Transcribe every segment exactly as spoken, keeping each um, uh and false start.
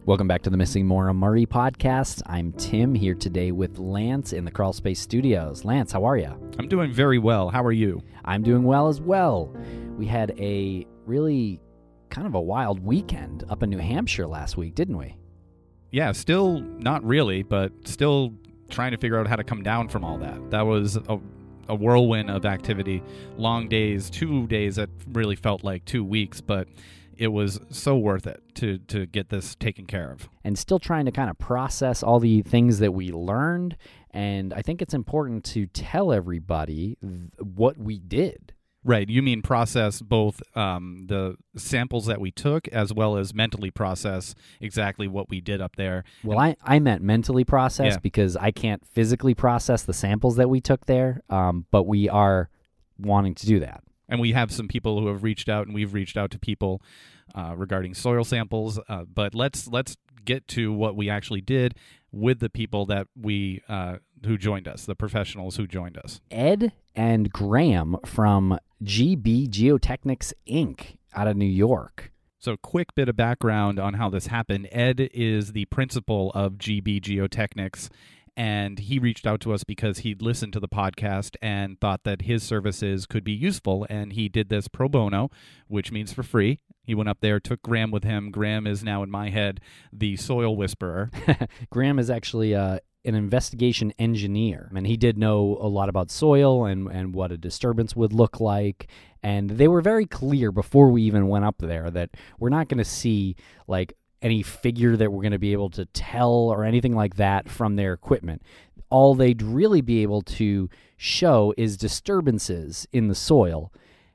Welcome back to the Missing Maura Murray podcast. I'm Tim here today with Lance in the Crawl Space Studios. Lance, how are you? I'm doing very well. How are you? I'm doing well as well. We had a really kind of a wild weekend up in New Hampshire last week, didn't we? Yeah, still not really, but still trying to figure out how to come down from all that. That was a, a whirlwind of activity. Long days, two days that really felt like two weeks, but it was so worth it to to get this taken care of. And still trying to kind of process all the things that we learned. And I think it's important to tell everybody th- what we did. Right. You mean process both um, the samples that we took as well as mentally process exactly what we did up there. Well, I, I meant mentally process Yeah. because I can't physically process the samples that we took there, um, but we are wanting to do that. And we have some people who have reached out, and we've reached out to people uh, regarding soil samples. Uh, but let's let's get to what we actually did with the people that we uh, who joined us, the professionals who joined us. Ed and Graham from G B Geotechnics, Incorporated out of New York. So quick bit of background on how this happened. Ed is the principal of G B Geotechnics, and he reached out to us because he'd listened to the podcast and thought that his services could be useful, and he did this pro bono, which means for free. He went up there, took Graham with him. Graham is now, in my head, the soil whisperer. Graham is actually uh, an investigation engineer, and he did know a lot about soil and, and what a disturbance would look like. And they were very clear before we even went up there that we're not going to see like any figure that we're going to be able to tell or anything like that from their equipment. All they'd really be able to show is disturbances in the soil,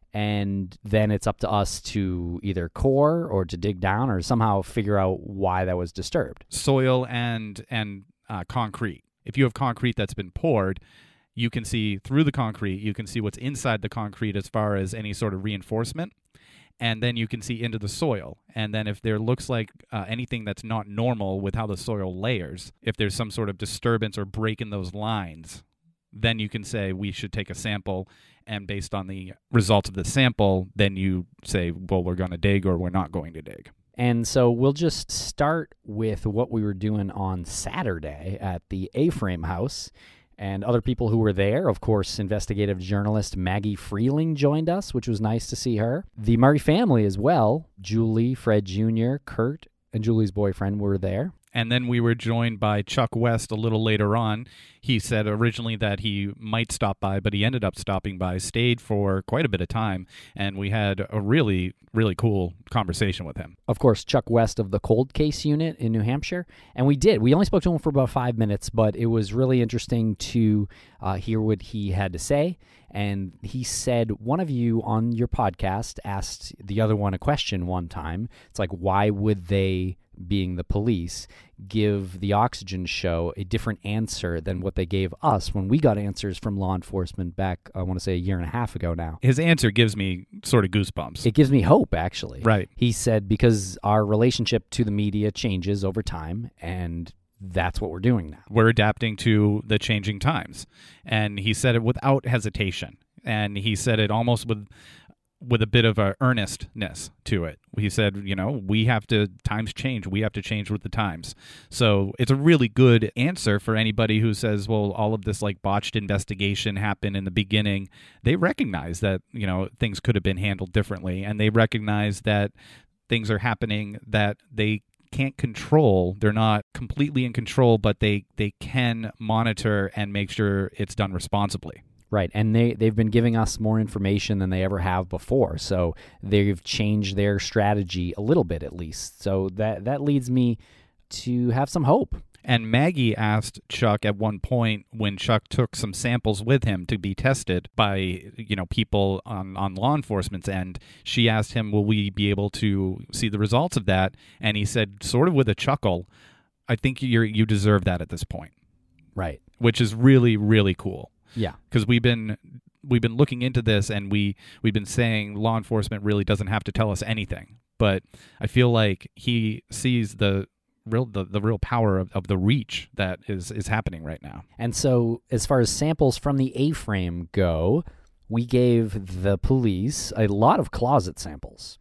and then it's up to us to either core or to dig down or somehow figure out why that was disturbed. Soil and and uh, concrete. If you have concrete that's been poured, you can see through the concrete, you can see what's inside the concrete as far as any sort of reinforcement. And then you can see into the soil. And then if there looks like uh, anything that's not normal with how the soil layers, if there's some sort of disturbance or break in those lines, then you can say we should take a sample. And based on the results of the sample, then you say, well, we're going to dig or we're not going to dig. And so we'll just start with what we were doing on Saturday at the A-Frame House. And other people who were there, of course, investigative journalist Maggie Freeling joined us, which was nice to see her. The Murray family as well. Julie, Fred Junior, Kurt, and Julie's boyfriend were there. And then we were joined by Chuck West a little later on. He said originally that he might stop by, but he ended up stopping by, stayed for quite a bit of time, and we had a really, really cool conversation with him. Of course, Chuck West of the Cold Case Unit in New Hampshire. And we did. We only spoke to him for about five minutes, but it was really interesting to uh, hear what he had to say. And he said, one of you on your podcast asked the other one a question one time. It's like, why would they, being the police, give the Oxygen Show a different answer than what they gave us when we got answers from law enforcement back, I want to say, a year and a half ago now? His answer gives me sort of goosebumps. It gives me hope, actually. Right. He said, because our relationship to the media changes over time, and that's what we're doing now. We're adapting to the changing times. And he said it without hesitation. And he said it almost with with a bit of a earnestness to it. He said, you know, we have to, times change. We have to change with the times. So it's a really good answer for anybody who says, well, all of this like botched investigation happened in the beginning. They recognize that, you know, things could have been handled differently. And they recognize that things are happening that they can't control. They're not completely in control, but they, they can monitor and make sure it's done responsibly. Right, and they, they've been giving us more information than they ever have before, so they've changed their strategy a little bit at least. So that, that leads me to have some hope. And Maggie asked Chuck at one point when Chuck took some samples with him to be tested by, you know, people on, on law enforcement's end. She asked him, will we be able to see the results of that? And he said, sort of with a chuckle, I think you're, you deserve that at this point. Right. Which is really, really cool. Yeah. Because we've been we've been looking into this, and we, we've been saying law enforcement really doesn't have to tell us anything. But I feel like he sees the real the, the real power of, of the reach that is, is happening right now. And so as far as samples from the A-frame go, we gave the police a lot of closet samples.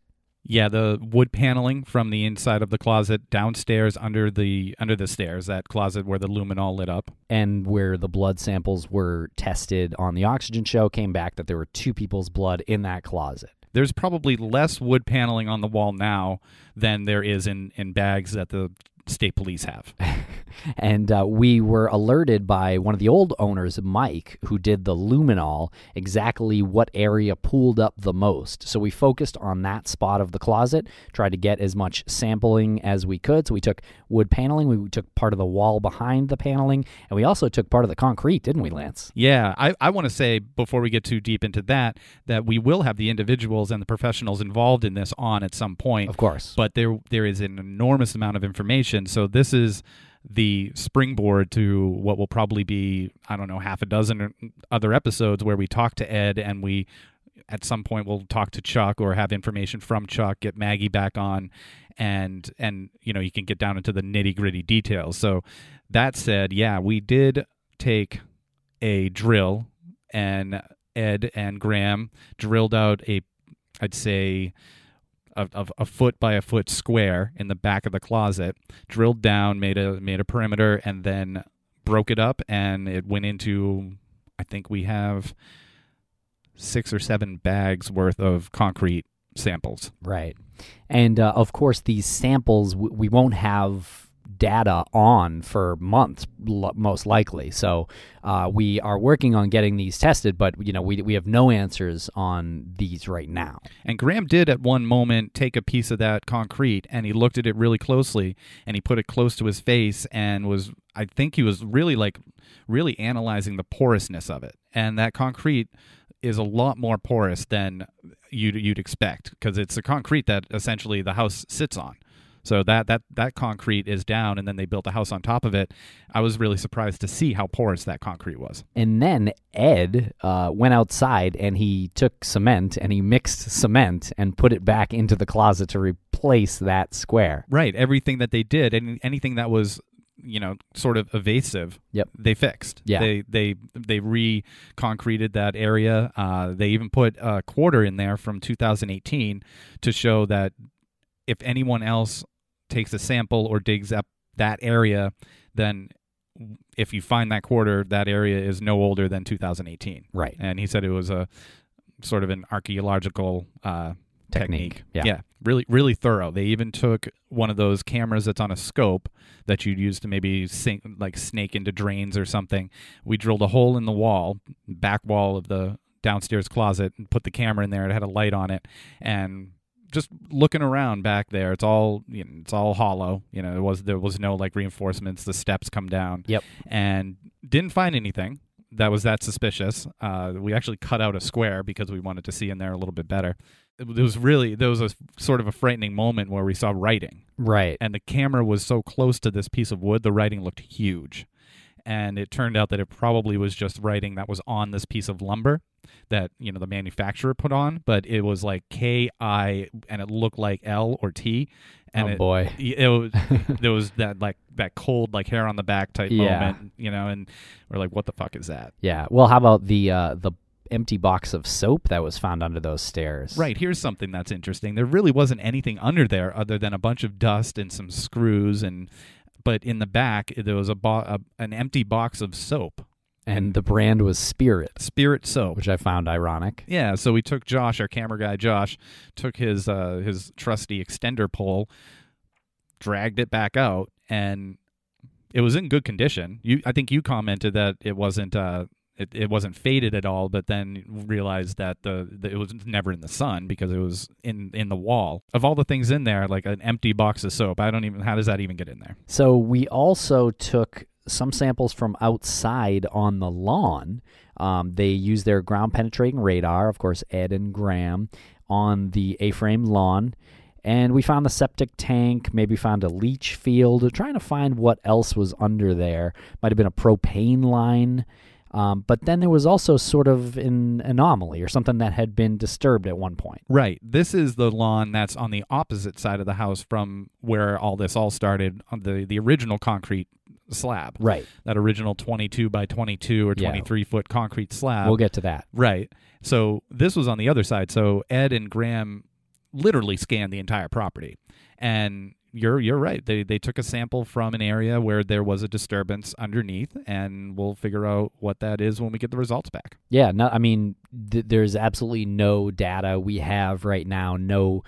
Yeah, the wood paneling from the inside of the closet downstairs under the under the stairs, that closet where the luminol lit up. And where the blood samples were tested on the oxygen show came back that there were two people's blood in that closet. There's probably less wood paneling on the wall now than there is in, in bags that the state police have. And uh, we were alerted by one of the old owners, Mike, who did the luminol, exactly what area pooled up the most. So we focused on that spot of the closet, tried to get as much sampling as we could. So we took wood paneling, we took part of the wall behind the paneling, and we also took part of the concrete, didn't we, Lance? Yeah, I, I want to say, before we get too deep into that, that we will have the individuals and the professionals involved in this on at some point. Of course. But there there is an enormous amount of information. So this is the springboard to what will probably be, I don't know, half a dozen other episodes where we talk to Ed, and we, at some point, we'll talk to Chuck or have information from Chuck, get Maggie back on, and, and you know, you can get down into the nitty-gritty details. So that said, yeah, we did take a drill, and Ed and Graham drilled out a, I'd say, Of, of a foot by a foot square in the back of the closet, drilled down, made a made a perimeter, and then broke it up, and it went into, I think we have six or seven bags worth of concrete samples. Right. And uh, of course, these samples w- we won't have data on for months, l- most likely. So uh, we are working on getting these tested, but you know we we have no answers on these right now. And Graham did at one moment take a piece of that concrete, and he looked at it really closely, and he put it close to his face, and was I think he was really like really analyzing the porousness of it. And that concrete is a lot more porous than you'd you'd expect, because it's the concrete that essentially the house sits on. So that, that that concrete is down, and then they built a house on top of it. I was really surprised to see how porous that concrete was. And then Ed uh, went outside, and he took cement, and he mixed cement and put it back into the closet to replace that square. Right. Everything that they did, and anything that was, you know, sort of evasive, yep, they fixed. Yeah. They they they re-concreted that area. Uh, they even put a quarter in there from two thousand eighteen to show that if anyone else takes a sample or digs up that area, then if you find that quarter, that area is no older than two thousand eighteen. Right. And he said it was a sort of an archaeological uh, technique. technique. Yeah. Yeah. Really, really thorough. They even took one of those cameras that's on a scope that you'd use to maybe sink, like snake into drains or something. We drilled a hole in the wall, back wall of the downstairs closet, and put the camera in there. It had a light on it, and just looking around back there, it's all you know, it's all hollow. You know, it was there was no like reinforcements. The steps come down. Yep. And didn't find anything that was that suspicious. Uh, we actually cut out a square because we wanted to see in there a little bit better. It, it was really there was a sort of a frightening moment where we saw writing. Right. And the camera was so close to this piece of wood, the writing looked huge. And it turned out that it probably was just writing that was on this piece of lumber that, you know, the manufacturer put on, but it was like K I, and it looked like L or T. And oh it, boy, it was there was that like that cold like hair on the back type Yeah. moment, you know, and we're like, what the fuck is that? yeah. Well, how about the uh, the empty box of soap that was found under those stairs? Right. Here's something that's interesting. There really wasn't anything under there other than a bunch of dust and some screws, and but in the back there was a, bo- a an empty box of soap. And the brand was Spirit, Spirit soap, which I found ironic. Yeah, so we took Josh, our camera guy, Josh, took his uh, his trusty extender pole, dragged it back out, and it was in good condition. You, I think you commented that it wasn't uh, it, it wasn't faded at all, but then realized that the, the it was never in the sun because it was in in the wall. Of all the things in there, like an empty box of soap, I don't even. How does that even get in there? So we also took some samples from outside on the lawn. Um, they used their ground penetrating radar, of course, Ed and Graham, on the A-frame lawn. And we found the septic tank, maybe found a leach field, trying to find what else was under there. Might have been a propane line. Um, but then there was also sort of an anomaly or something that had been disturbed at one point. Right. This is the lawn that's on the opposite side of the house from where all this all started, on the, the original concrete slab. Right. That original twenty-two by twenty-two or twenty-three yeah. foot concrete slab. We'll get to that. Right. So this was on the other side. So Ed and Graham literally scanned the entire property. And you're you're right. They they took a sample from an area where there was a disturbance underneath, and we'll figure out what that is when we get the results back. Yeah, no, I mean, th- there's absolutely no data we have right now, no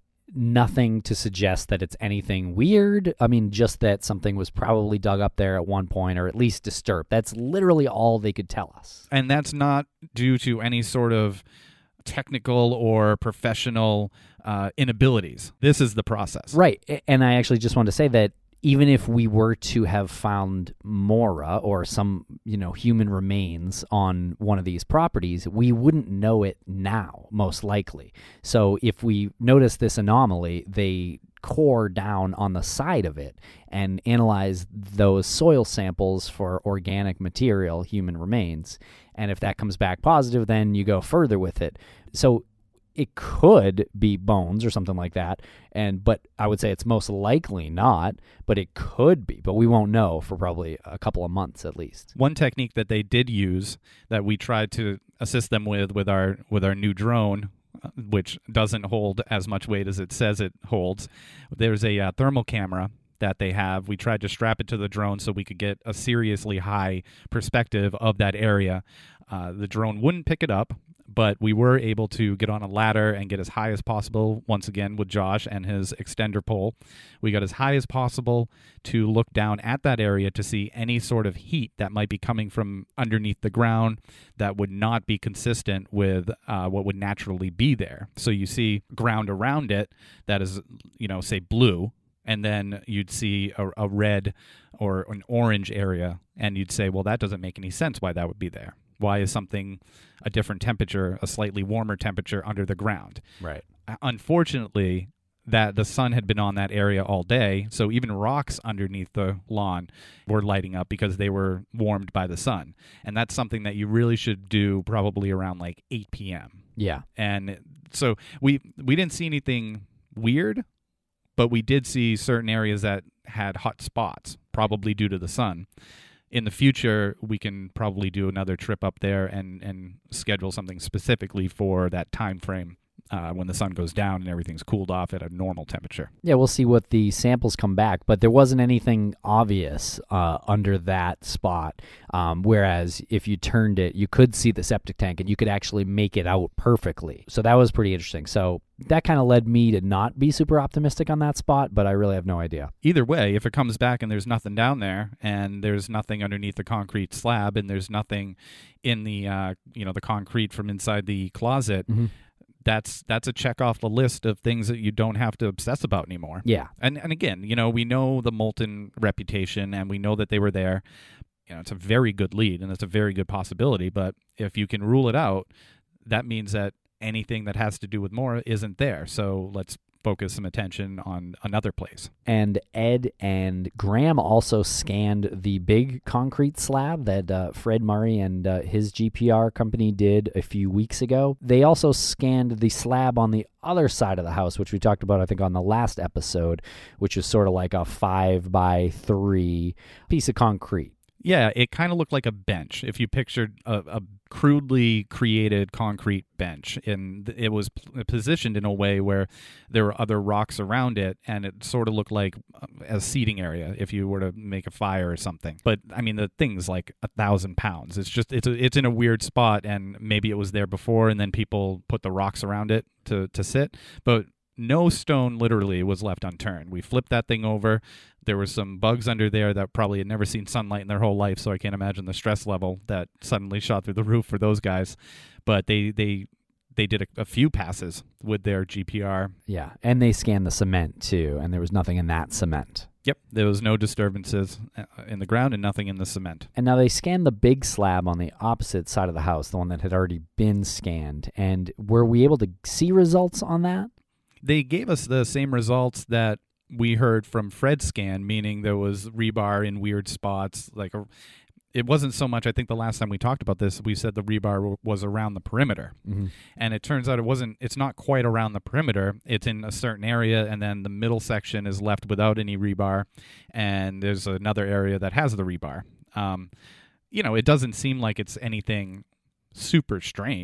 nothing to suggest that it's anything weird. I mean, just that something was probably dug up there at one point, or at least disturbed. That's literally all they could tell us. And that's not due to any sort of technical or professional uh, inabilities. This is the process. Right. A- And I actually just wanted to say that even if we were to have found Mora or some, you know, human remains on one of these properties, we wouldn't know it now, most likely. So if we notice this anomaly, they core down on the side of it and analyze those soil samples for organic material, human remains. And if that comes back positive, then you go further with it. So it could be bones or something like that, and but I would say it's most likely not, but it could be. But we won't know for probably a couple of months at least. One technique that they did use that we tried to assist them with with our with our new drone, which doesn't hold as much weight as it says it holds. There's a uh, thermal camera that they have. We tried to strap it to the drone so we could get a seriously high perspective of that area. Uh, the drone wouldn't pick it up, but we were able to get on a ladder and get as high as possible, once again with Josh and his extender pole. We got as high as possible to look down at that area to see any sort of heat that might be coming from underneath the ground that would not be consistent with uh, what would naturally be there. So you see ground around it that is, you know, say blue, and then you'd see a, a red or an orange area, and you'd say, well, that doesn't make any sense why that would be there. Why is something a different temperature, a slightly warmer temperature under the ground? Right. Unfortunately, that the sun had been on that area all day, so even rocks underneath the lawn were lighting up because they were warmed by the sun. And that's something that you really should do probably around like eight p.m. Yeah. And so we we didn't see anything weird, but we did see certain areas that had hot spots, probably due to the sun. In the future, we can probably do another trip up there and, and schedule something specifically for that time frame uh, when the sun goes down and everything's cooled off at a normal temperature. Yeah, we'll see what the samples come back, but there wasn't anything obvious uh, under that spot, um, whereas if you turned it, you could see the septic tank and you could actually make it out perfectly. So that was pretty interesting. So that kind of led me to not be super optimistic on that spot, but I really have no idea. Either way, if it comes back and there's nothing down there and there's nothing underneath the concrete slab and there's nothing in the uh, you know the concrete from inside the closet, mm-hmm. that's that's a check off the list of things that you don't have to obsess about anymore. Yeah. And and again, you know, we know the Molten reputation and we know that they were there. You know, it's a very good lead and it's a very good possibility, but if you can rule it out, that means that anything that has to do with Mora isn't there. So let's focus some attention on another place. And Ed and Graham also scanned the big concrete slab that uh, Fred Murray and uh, his G P R company did a few weeks ago. They also scanned the slab on the other side of the house, which we talked about, I think, on the last episode, which is sort of like a five by three piece of concrete. Yeah, it kind of looked like a bench. If you pictured a, a crudely created concrete bench, and it was p- positioned in a way where there were other rocks around it, and it sort of looked like a seating area if you were to make a fire or something. But I mean, the thing's like a thousand pounds. It's just it's a, it's in a weird spot, and maybe it was there before, and then people put the rocks around it to to sit, but no stone literally was left unturned. We flipped that thing over. There were some bugs under there that probably had never seen sunlight in their whole life, so I can't imagine the stress level that suddenly shot through the roof for those guys. But they they they did a, a few passes with their G P R. Yeah, and they scanned the cement too, and there was nothing in that cement. Yep, there was no disturbances in the ground and nothing in the cement. And now they scanned the big slab on the opposite side of the house, the one that had already been scanned. And were we able to see results on that? They gave us the same results that we heard from Fred's scan, meaning there was rebar in weird spots. Like a, it wasn't so much, I think the last time we talked about this, we said the rebar w- was around the perimeter. Mm-hmm. And it turns out it wasn't, it's not quite around the perimeter. It's in a certain area, and then the middle section is left without any rebar, and there's another area that has the rebar. Um, you know, it doesn't seem like it's anything super strange.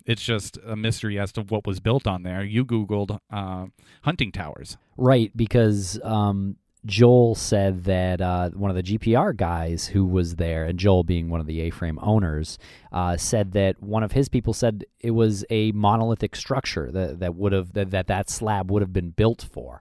It's just a mystery as to what was built on there. You Googled uh, hunting towers. Right, because um, Joel said that uh, one of the G P R guys who was there, and Joel being one of the A-frame owners, uh, said that one of his people said it was a monolithic structure that that would have that, that that slab would have been built for.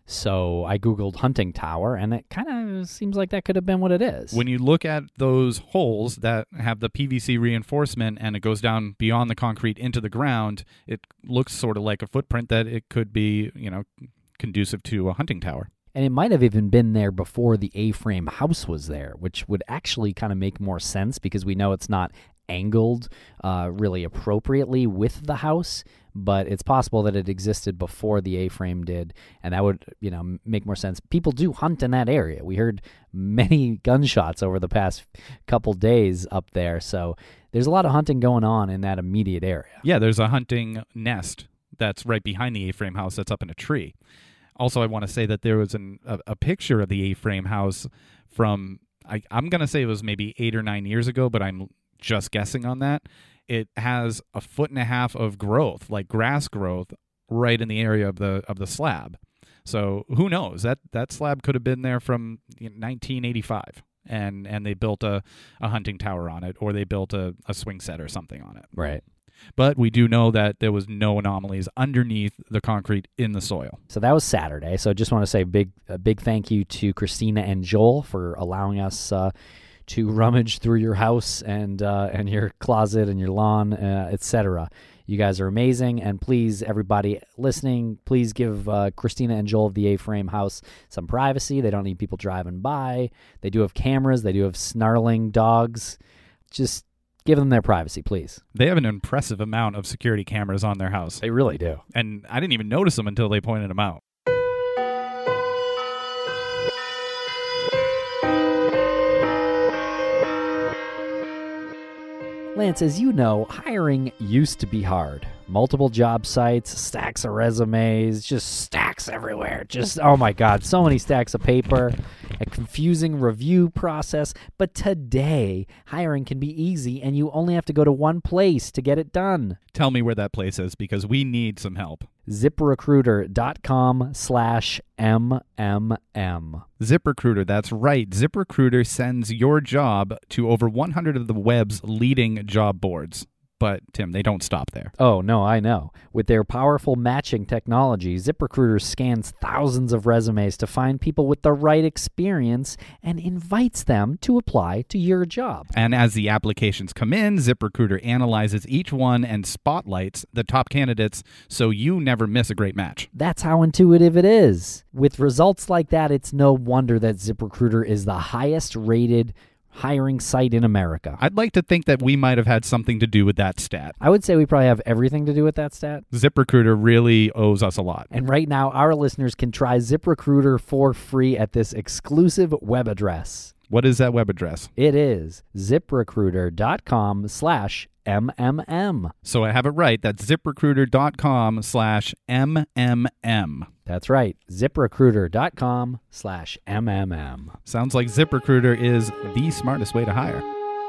So I Googled hunting tower, and it kind of seems like that could have been what it is. When you look at those holes that have the P V C reinforcement and it goes down beyond the concrete into the ground, it looks sort of like a footprint that it could be, you know, conducive to a hunting tower. And it might have even been there before the A-frame house was there, which would actually kind of make more sense because we know it's not angled uh, really appropriately with the house, but it's possible that it existed before the A-frame did, and that would, you know, make more sense. People do hunt in that area. We heard many gunshots over the past couple days up there, so there's a lot of hunting going on in that immediate area. Yeah, there's a hunting nest that's right behind the A-frame house that's up in a tree. Also, I want to say that there was an, a, a picture of the A-frame house from, I, I'm going to say it was maybe eight or nine years ago, but I'm just guessing on that. It has a foot and a half of growth, like grass growth, right in the area of the of the slab. So who knows? That that slab could have been there from nineteen eighty-five, and and they built a, a hunting tower on it, or they built a, a swing set or something on it. Right. But we do know that there was no anomalies underneath the concrete in the soil. So that was Saturday. So I just want to say a big, a big thank you to Christina and Joel for allowing us uh, to rummage through your house and uh, and your closet and your lawn, uh, et cetera. You guys are amazing, and please, everybody listening, please give uh, Christina and Joel of the A-Frame House some privacy. They don't need people driving by. They do have cameras. They do have snarling dogs. Just give them their privacy, please. They have an impressive amount of security cameras on their house. They really do. And I didn't even notice them until they pointed them out. Lance, as you know, hiring used to be hard. Multiple job sites, stacks of resumes, just stacks everywhere. Just, oh my God, so many stacks of paper, a confusing review process. But today, hiring can be easy, and you only have to go to one place to get it done. Tell me where that place is, because we need some help. ZipRecruiter.com slash MMM. ZipRecruiter, that's right. ZipRecruiter sends your job to over one hundred of the web's leading job boards. But, Tim, they don't stop there. Oh, no, I know. With their powerful matching technology, ZipRecruiter scans thousands of resumes to find people with the right experience and invites them to apply to your job. And as the applications come in, ZipRecruiter analyzes each one and spotlights the top candidates so you never miss a great match. That's how intuitive it is. With results like that, it's no wonder that ZipRecruiter is the highest rated hiring site in America. I'd like to think that we might have had something to do with that stat. I would say we probably have everything to do with that stat. ZipRecruiter really owes us a lot. And right now, our listeners can try ZipRecruiter for free at this exclusive web address. What is that web address? It is ZipRecruiter.com slash MMM. So I have it right. That's ZipRecruiter.com slash MMM. That's right. ZipRecruiter.com slash MMM. Sounds like ZipRecruiter is the smartest way to hire.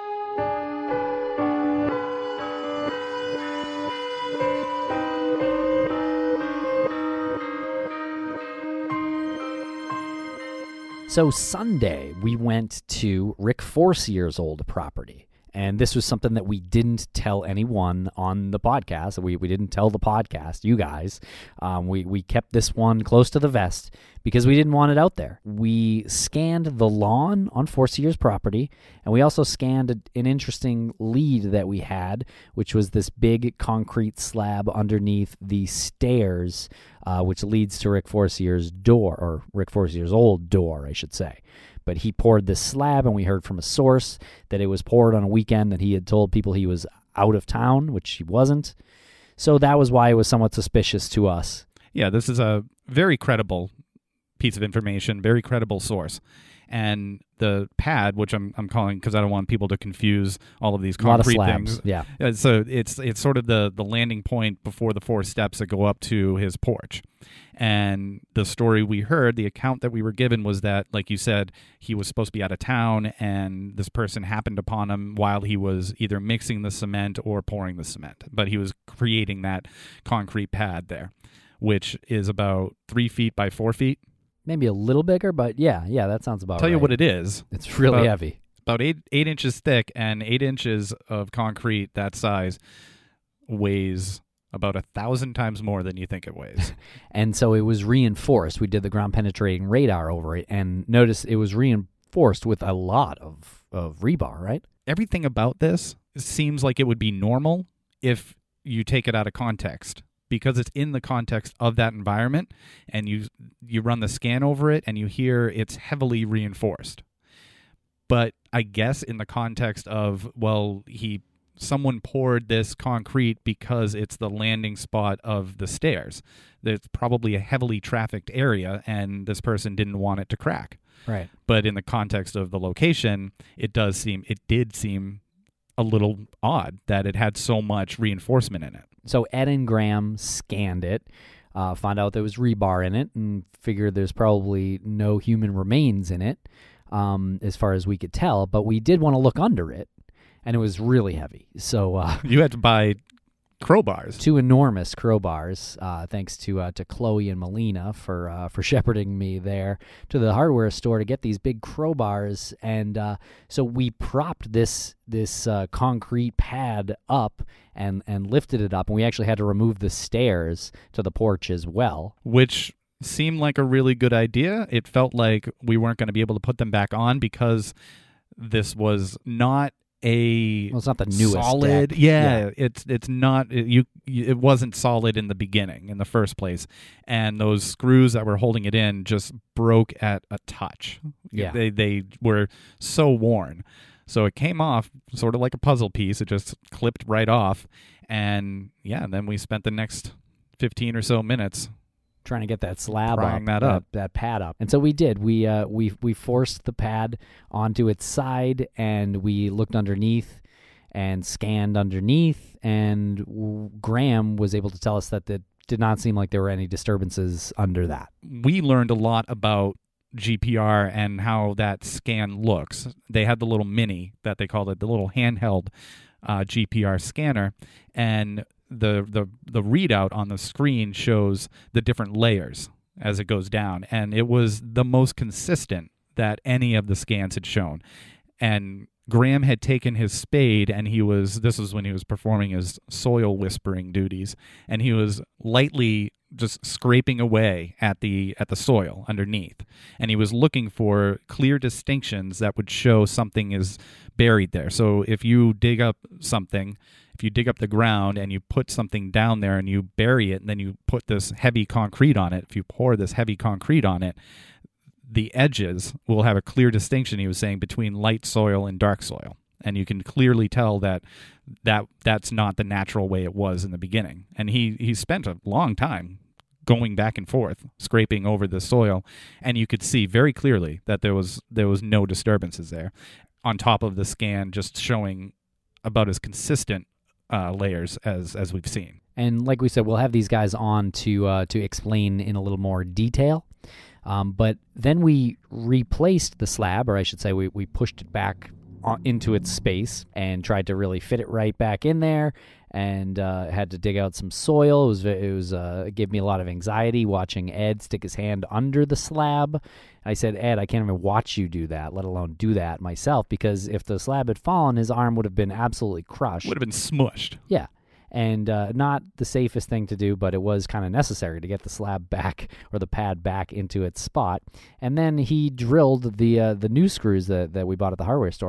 So Sunday, we went to Rick Forcier's old property. And this was something that we didn't tell anyone on the podcast. We we didn't tell the podcast, you guys. Um, we, we kept this one close to the vest because we didn't want it out there. We scanned the lawn on Forcier's property, and we also scanned a, an interesting lead that we had, which was this big concrete slab underneath the stairs, uh, which leads to Rick Forcier's door, or Rick Forcier's old door, I should say. But he poured this slab, and we heard from a source that it was poured on a weekend that he had told people he was out of town, which he wasn't. So that was why it was somewhat suspicious to us. Yeah, this is a very credible piece of information, very credible source. and the pad, which I'm I'm calling because I don't want people to confuse all of these A lot of concrete slabs. things. Yeah. Uh, So it's it's sort of the the landing point before the four steps that go up to his porch. And the story we heard, the account that we were given was that, like you said, he was supposed to be out of town, and this person happened upon him while he was either mixing the cement or pouring the cement. But he was creating that concrete pad there, which is about three feet by four feet. Maybe a little bigger, but yeah, yeah, that sounds about Tell right. you what it is. It's really About- heavy. About eight eight inches thick, and eight inches of concrete that size weighs about a thousand times more than you think it weighs. And so it was reinforced. We did the ground penetrating radar over it, and notice it was reinforced with a lot of, of rebar, right? Everything about this seems like it would be normal if you take it out of context, because it's in the context of that environment, and you you run the scan over it and you hear it's heavily reinforced. But I guess in the context of, well, he someone poured this concrete because it's the landing spot of the stairs. It's probably a heavily trafficked area, and this person didn't want it to crack. Right. But in the context of the location, it does seem it did seem a little odd that it had so much reinforcement in it. So Ed and Graham scanned it, uh, found out there was rebar in it, and figured there's probably no human remains in it, um, as far as we could tell. But we did want to look under it, and it was really heavy. So uh, You had to buy crowbars. two enormous crowbars. Uh, thanks to uh, to Chloe and Melina for uh, for shepherding me there to the hardware store to get these big crowbars, and uh, so we propped this this uh, concrete pad up and and lifted it up, and we actually had to remove the stairs to the porch as well. Which seemed like a really good idea. It felt like we weren't going to be able to put them back on because this was not a Well, it's not the newest solid. deck. Yeah, Yeah. it's it's not it, you. It wasn't solid in the beginning, in the first place, and those screws that were holding it in just broke at a touch. Yeah. they they were so worn. So it came off sort of like a puzzle piece. It just clipped right off, and yeah, and then we spent the next fifteen or so minutes Trying to get that slab Prying up, that up. that pad up, and so we did. We uh, we we forced the pad onto its side, and we looked underneath and scanned underneath. And w- Graham was able to tell us that it did not seem like there were any disturbances under that. we learned a lot about G P R and how that scan looks. They had the little mini that they called it, the little handheld uh, G P R scanner, and the, the the readout on the screen shows the different layers as it goes down, and it was the most consistent that any of the scans had shown. And Graham had taken his spade, and he was, this was when he was performing his soil whispering duties, and he was lightly just scraping away at the at the soil underneath, and he was looking for clear distinctions that would show something is buried there. So if you dig up something, if you dig up the ground and you put something down there and you bury it, and then you put this heavy concrete on it, if you pour this heavy concrete on it, the edges will have a clear distinction, he was saying, between light soil and dark soil. And you can clearly tell that, that that's not the natural way it was in the beginning. And he, he spent a long time going back and forth, scraping over the soil, and you could see very clearly that there was there was no disturbances there. On top of the scan just showing about as consistent uh, layers as, as we've seen. And like we said, we'll have these guys on to uh, to explain in a little more detail. Um, but then we replaced the slab, or I should say we, we pushed it back on, into its space and tried to really fit it right back in there, and uh, had to dig out some soil. It was it was uh, it gave me a lot of anxiety watching Ed stick his hand under the slab. I said, Ed, I can't even watch you do that, let alone do that myself, because if the slab had fallen, his arm would have been absolutely crushed. Would have been smushed. Yeah. And uh, not the safest thing to do, but it was kind of necessary to get the slab back, or the pad back into its spot. And then he drilled the uh, the new screws that, that we bought at the hardware store.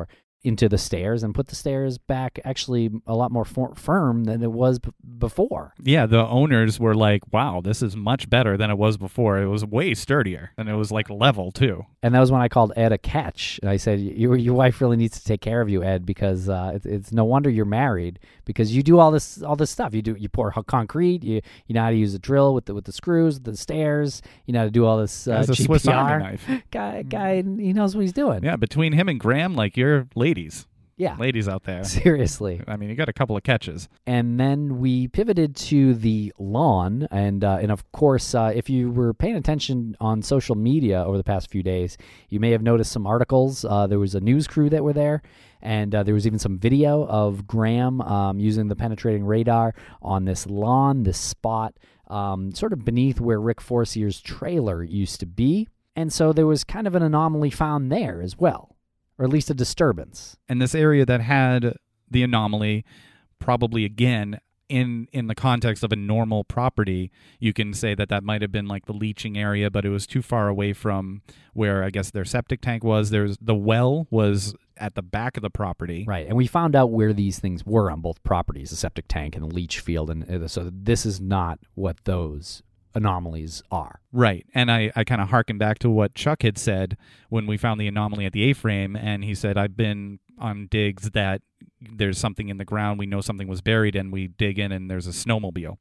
into the stairs and put the stairs back actually a lot more for- firm than it was b- before. Yeah, the owners were like, wow, this is much better than it was before. It was way sturdier, and it was like level too. And that was when I called Ed a catch. And I said, your your wife really needs to take care of you, Ed, because uh, it's, it's no wonder you're married, because you do all this all this stuff. You do you pour concrete, you you know how to use a drill with the with the screws, the stairs, you know how to do all this uh, As a G P R. Swiss Army knife. Guy, guy, he knows what he's doing. Yeah, between him and Graham, like, you're ladies. Yeah. Ladies out there. Seriously. I mean, you got a couple of catches. And then we pivoted to the lawn. And, uh, and of course, uh, if you were paying attention on social media over the past few days, you may have noticed some articles. Uh, there was a news crew that were there. And uh, there was even some video of Graham um, using the penetrating radar on this lawn, this spot, um, sort of beneath where Rick Forcier's trailer used to be. And so there was kind of an anomaly found there as well, or at least a disturbance. And this area that had the anomaly, probably again, in in the context of a normal property, you can say that that might have been like the leaching area, but it was too far away from where I guess their septic tank was. There's the well was at the back of the property. Right, and we found out where these things were on both properties, the septic tank and the leach field, and uh, so this is not what those anomalies are. Right. And I, I kind of harken back to what Chuck had said when we found the anomaly at the A-frame, and he said, I've been on digs that there's something in the ground, we know something was buried, and we dig in and there's a snowmobile.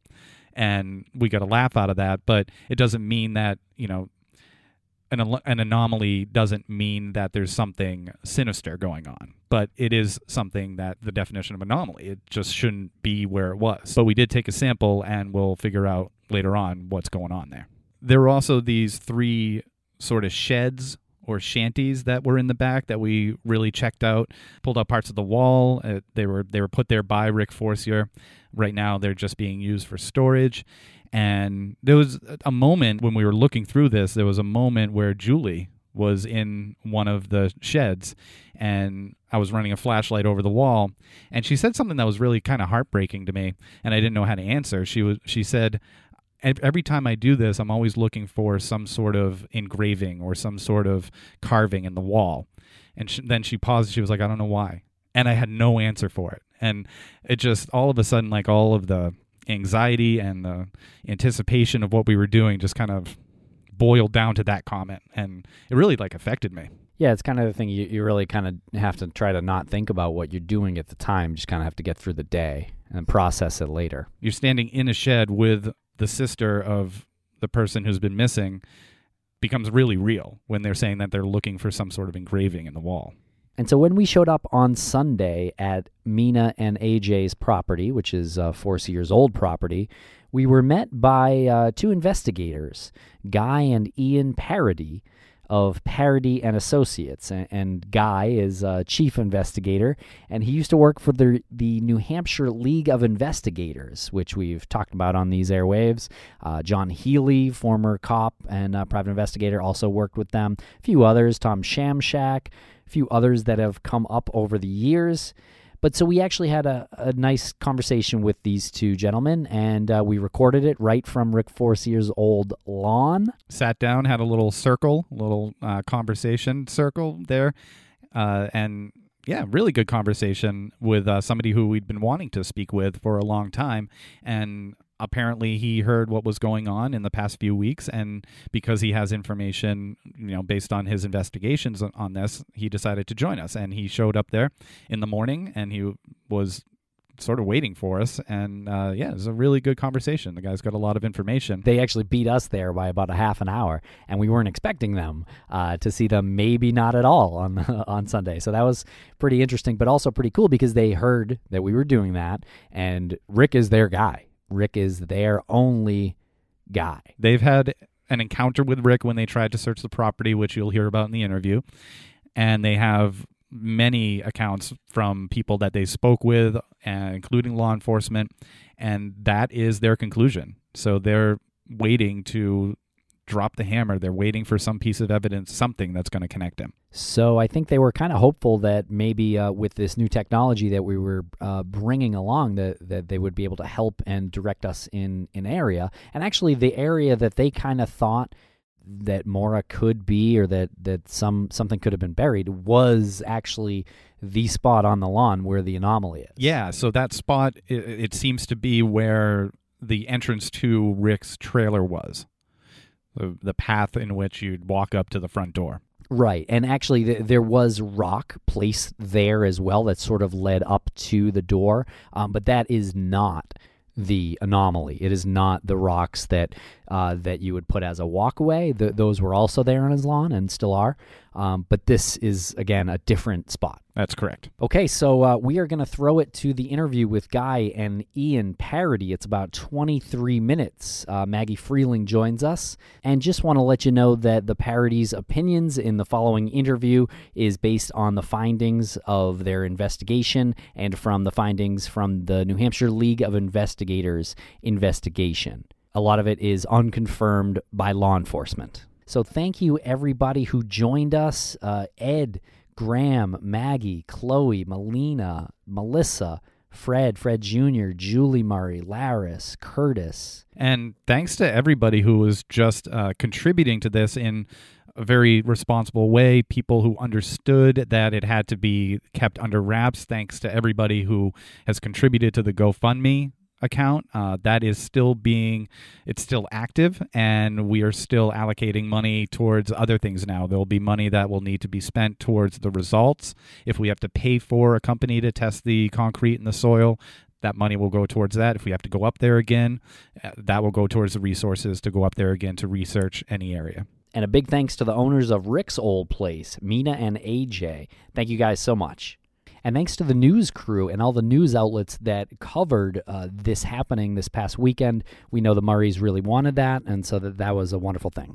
And we got a laugh out of that, but it doesn't mean that, you know, an, an anomaly doesn't mean that there's something sinister going on. But it is something that the definition of anomaly, it just shouldn't be where it was. But we did take a sample, and we'll figure out later on what's going on there. There were also these three sort of sheds or shanties that were in the back that we really checked out, pulled out parts of the wall. Uh, they were they were put there by Rick Forcier. Right now they're just being used for storage. And there was a moment when we were looking through this, there was a moment where Julie was in one of the sheds, and I was running a flashlight over the wall, and she said something that was really kind of heartbreaking to me, and I didn't know how to answer. She was she said, every time I do this, I'm always looking for some sort of engraving or some sort of carving in the wall. And she, then she paused. She was like, I don't know why. And I had no answer for it. And it just, all of a sudden, like all of the anxiety and the anticipation of what we were doing just kind of boiled down to that comment. And it really like affected me. Yeah, it's kind of the thing you, you really kind of have to try to not think about what you're doing at the time. Just kind of have to get through the day and process it later. You're standing in a shed with the sister of the person who's been missing, becomes really real when they're saying that they're looking for some sort of engraving in the wall. And so when we showed up on Sunday at Mina and A J's property, which is uh, Forcier's old property, we were met by uh, two investigators, Guy and Ian Parody of Parody and Associates. And, and Guy is a chief investigator, and he used to work for the, the New Hampshire League of Investigators, which we've talked about on these airwaves. Uh, John Healy, former cop and uh, private investigator, also worked with them. A few others, Tom Shamshak, a few others that have come up over the years. But so we actually had a, a nice conversation with these two gentlemen, and uh, we recorded it right from Rick Forcier's old lawn. Sat down, had a little circle, a little uh, conversation circle there, uh, and yeah, really good conversation with uh, somebody who we'd been wanting to speak with for a long time, and apparently he heard what was going on in the past few weeks, and because he has information, you know, based on his investigations on this, he decided to join us. And he showed up there in the morning, and he was sort of waiting for us. And uh, yeah, it was a really good conversation. The guy's got a lot of information. They actually beat us there by about a half an hour, and we weren't expecting them uh, to see them maybe not at all on on Sunday. So that was pretty interesting, but also pretty cool because they heard that we were doing that, and Rick is their guy. Rick is their only guy. They've had an encounter with Rick when they tried to search the property, which you'll hear about in the interview. And they have many accounts from people that they spoke with, uh, including law enforcement. And that is their conclusion. So they're waiting to drop the hammer. They're waiting for some piece of evidence, something that's going to connect him. So I think they were kind of hopeful that maybe uh, with this new technology that we were uh, bringing along, that, that they would be able to help and direct us in an area. And actually the area that they kind of thought that Mora could be, or that that some something could have been buried, was actually the spot on the lawn where the anomaly is. Yeah, so that spot, it, it seems to be where the entrance to Rick's trailer was, the, the path in which you'd walk up to the front door. Right, and actually th- there was rock placed there as well that sort of led up to the door, um, but that is not the anomaly. It is not the rocks that uh, that you would put as a walkway. Th- those were also there on his lawn and still are, um, but this is, again, a different spot. That's correct. Okay, so uh, we are going to throw it to the interview with Guy and Ian Parody. It's about twenty-three minutes. Uh, Maggie Freeling joins us. And just want to let you know that the Parody's opinions in the following interview is based on the findings of their investigation and from the findings from the New Hampshire League of Investigators investigation. A lot of it is unconfirmed by law enforcement. So thank you, everybody who joined us. Uh, Ed, Graham, Maggie, Chloe, Melina, Melissa, Fred, Fred Junior, Julie Murray, Laris, Curtis. And thanks to everybody who was just uh, contributing to this in a very responsible way, people who understood that it had to be kept under wraps. Thanks to everybody who has contributed to the GoFundMe account. Uh, that is still being, it's still active, and we are still allocating money towards other things now. There will be money that will need to be spent towards the results. If we have to pay for a company to test the concrete in the soil, that money will go towards that. If we have to go up there again, that will go towards the resources to go up there again to research any area. And a big thanks to the owners of Rick's Old Place, Mina and A J. Thank you guys so much. And thanks to the news crew and all the news outlets that covered uh, this happening this past weekend. We know the Murrays really wanted that, and so that, that was a wonderful thing.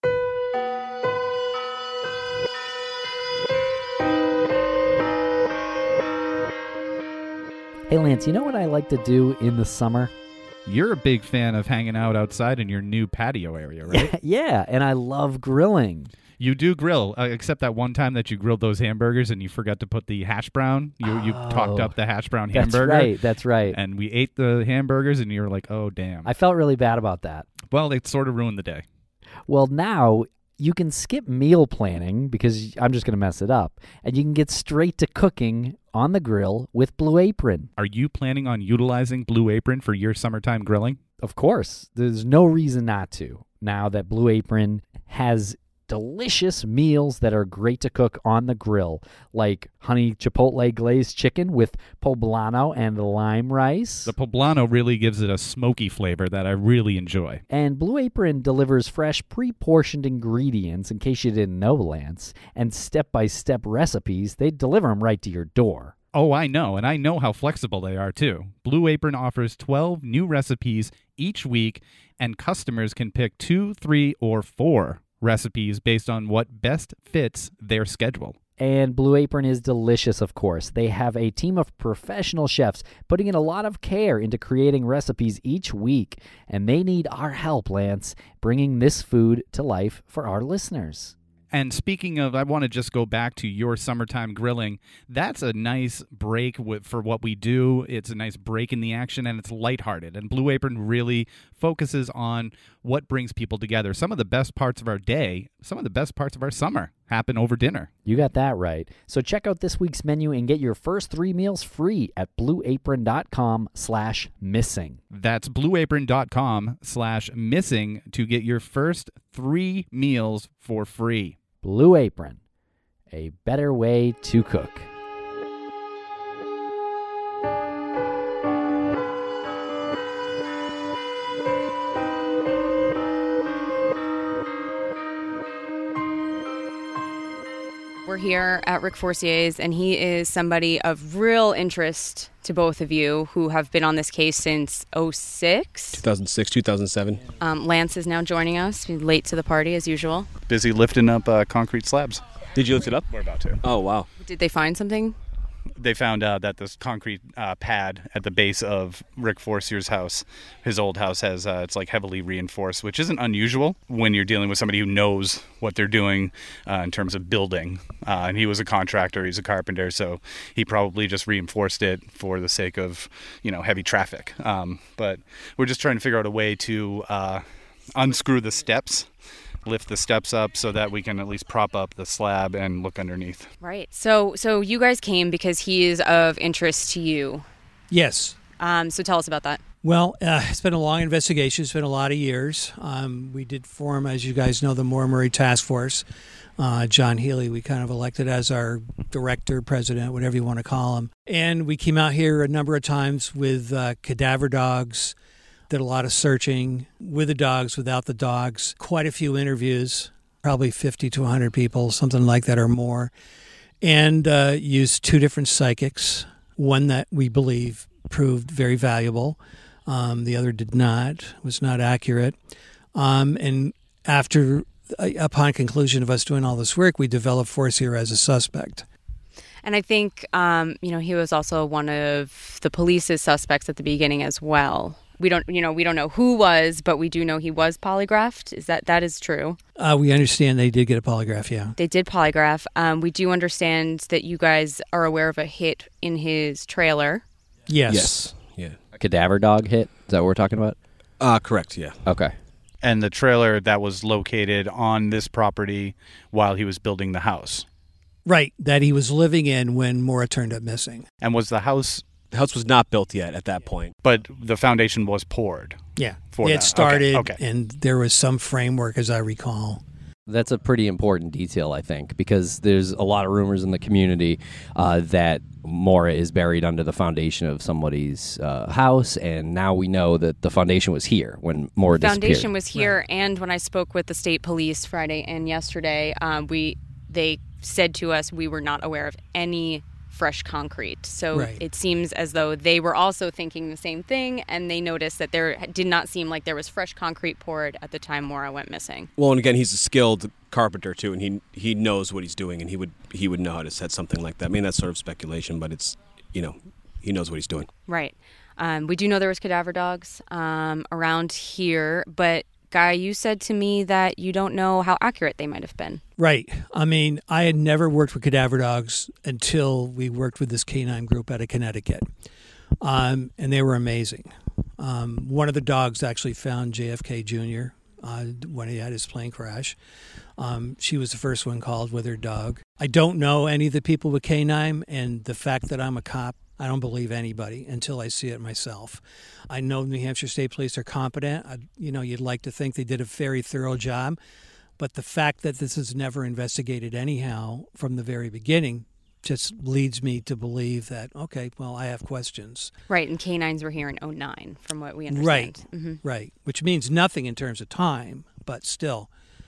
Hey, Lance, you know what I like to do in the summer? You're a big fan of hanging out outside in your new patio area, right? Yeah, and I love grilling. You do grill, uh, except that one time that you grilled those hamburgers and you forgot to put the hash brown. You oh, you talked up the hash brown hamburger. That's right, that's right. And we ate the hamburgers and you were like, oh, damn. I felt really bad about that. Well, it sort of ruined the day. Well, now you can skip meal planning because I'm just going to mess it up. And you can get straight to cooking on the grill with Blue Apron. Are you planning on utilizing Blue Apron for your summertime grilling? Of course. There's no reason not to. Now that Blue Apron has delicious meals that are great to cook on the grill, like honey chipotle glazed chicken with poblano and lime rice. The poblano really gives it a smoky flavor that I really enjoy. And Blue Apron delivers fresh, pre-portioned ingredients, in case you didn't know, Lance, and step-by-step recipes. They deliver them right to your door. Oh, I know, and I know how flexible they are, too. Blue Apron offers twelve new recipes each week, and customers can pick two, three, or four recipes based on what best fits their schedule. And Blue Apron is delicious, of course. They have a team of professional chefs putting in a lot of care into creating recipes each week, and they need our help, Lance, bringing this food to life for our listeners. And speaking of, I want to just go back to your summertime grilling. That's a nice break with, for what we do. It's a nice break in the action, and it's lighthearted. And Blue Apron really focuses on what brings people together. Some of the best parts of our day, some of the best parts of our summer happen over dinner. You got that right. So check out this week's menu and get your first three meals free at blueapron.com slash missing. That's blueapron.com slash missing to get your first three meals for free. Blue Apron, a better way to cook. We're here at Rick Forcier's, and he is somebody of real interest to both of you who have been on this case since oh six? two thousand six, two thousand seven. Um, Lance is now joining us, He's late to the party as usual. Busy lifting up uh, concrete slabs. Did you lift it up? We're about to. Oh, wow. Did they find something? They found out that this concrete uh, pad at the base of Rick Forcier's house, his old house, has uh, it's like heavily reinforced, which isn't unusual when you're dealing with somebody who knows what they're doing uh, in terms of building. Uh, and he was a contractor, he's a carpenter, so he probably just reinforced it for the sake of, you know, heavy traffic. Um, but we're just trying to figure out a way to uh, unscrew the steps lift the steps up so that we can at least prop up the slab and look underneath. Right. So so you guys came because he is of interest to you. Yes. Um, so tell us about that. Well, uh, it's been a long investigation. It's been a lot of years. Um, we did form, as you guys know, the Moore Murray Task Force. Uh, John Healy, we kind of elected as our director, president, whatever you want to call him. And we came out here a number of times with uh, cadaver dogs, did a lot of searching with the dogs, without the dogs, quite a few interviews, probably fifty to one hundred people, something like that or more, and uh, used two different psychics, one that we believe proved very valuable. Um, the other did not, was not accurate. Um, and after, uh, upon conclusion of us doing all this work, we developed Forcier as a suspect. And I think, um, you know, he was also one of the police's suspects at the beginning as well. We don't, you know, we don't know who was, but we do know he was polygraphed. Is that, that is true? Uh, we understand they did get a polygraph, yeah. They did polygraph. Um, we do understand that you guys are aware of a hit in his trailer. Yes. Yes. Yeah. A cadaver dog hit? Is that what we're talking about? Uh, correct, yeah. Okay. And the trailer that was located on this property while he was building the house. Right, that he was living in when Maura turned up missing. And was the house, The house was not built yet at that point. but the foundation was poured. Yeah, For it that. started, Okay, okay. and there was some framework, as I recall. That's a pretty important detail, I think, because there's a lot of rumors in the community uh, that Maura is buried under the foundation of somebody's uh, house, and now we know that the foundation was here when Maura disappeared. Foundation was here, and when I spoke with the state police Friday and yesterday, um, we they said to us we were not aware of any fresh concrete. So Right. it seems as though they were also thinking the same thing, and they noticed that there did not seem like there was fresh concrete poured at the time Maura went missing. Well, and again, he's a skilled carpenter too, and he he knows what he's doing, and he would he would know how to set something like that. I mean, that's sort of speculation, but it's, you know, he knows what he's doing. Right. Um, we do know there was cadaver dogs um, around here, but Guy, you said to me that you don't know how accurate they might have been. Right. I mean, I had never worked with cadaver dogs until we worked with this canine group out of Connecticut. Um, and they were amazing. Um, one of the dogs actually found J F K Junior uh, when he had his plane crash. Um, she was the first one called with her dog. I don't know any of the people with canine, and the fact that I'm a cop, I don't believe anybody until I see it myself. I know New Hampshire State Police are competent. I, you know, you'd like to think they did a very thorough job. But the fact that this is never investigated anyhow from the very beginning just leads me to believe that, okay, well, I have questions. Right, and canines were here in oh nine, from what we understand. Right, Mm-hmm. right, which means nothing in terms of time, but still.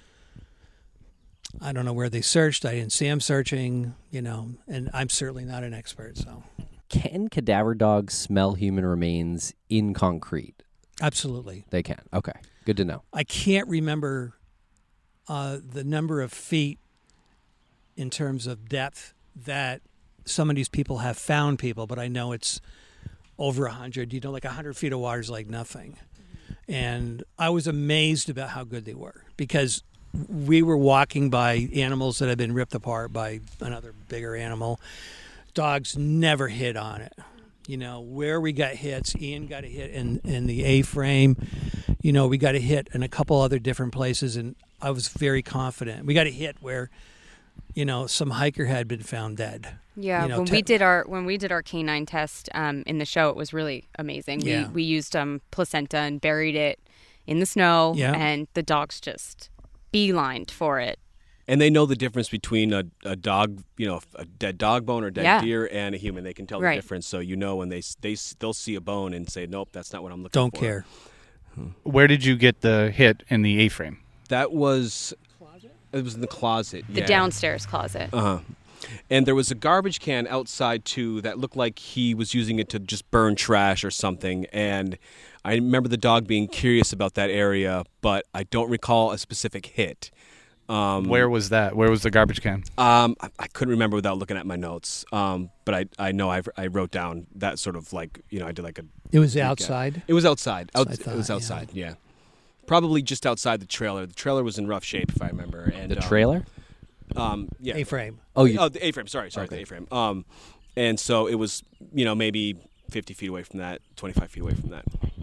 I don't know where they searched. I didn't see them searching, you know, and I'm certainly not an expert, so. Can cadaver dogs smell human remains in concrete? Absolutely. They can. Okay. Good to know. I can't remember uh, the number of feet in terms of depth that some of these people have found people, but I know it's over one hundred. You know, like one hundred feet of water is like nothing. And I was amazed about how good they were because we were walking by animals that had been ripped apart by another bigger animal. Dogs never hit on it. You know, where we got hits, Ian got a hit in, in the A-frame. You know, we got a hit in a couple other different places, and I was very confident. We got a hit where, you know, some hiker had been found dead. Yeah, You know, when te- we did our when we did our canine test um, in the show, it was really amazing. Yeah. We we used um, placenta and buried it in the snow, Yeah. and the dogs just beelined for it. And they know the difference between a, a dog, you know, a dead dog bone or dead Yeah. deer and a human. They can tell Right. the difference. So you know when they they they'll see a bone and say, nope, that's not what I'm looking Don't for. care. Where did you get the hit in the A-frame? That was it was in the closet. The yeah. downstairs closet. Uh huh. And there was a garbage can outside too that looked like he was using it to just burn trash or something. And I remember the dog being curious about that area, but I don't recall a specific hit. Um, Where was that? Where was the garbage can? Um, I, I couldn't remember without looking at my notes. Um, but I I know I I wrote down that sort of like, you know, I did like a. It was recap. outside. It was outside. So Out, I it was thought, yeah. outside. Yeah. Probably just outside the trailer. The trailer was in rough shape, if I remember. And The um, trailer? Um, yeah. A-frame. Oh, you, Oh, the A-frame. Sorry, sorry, Okay. the A-frame. Um, and so it was, you know, maybe fifty feet away from that, twenty-five feet away from that.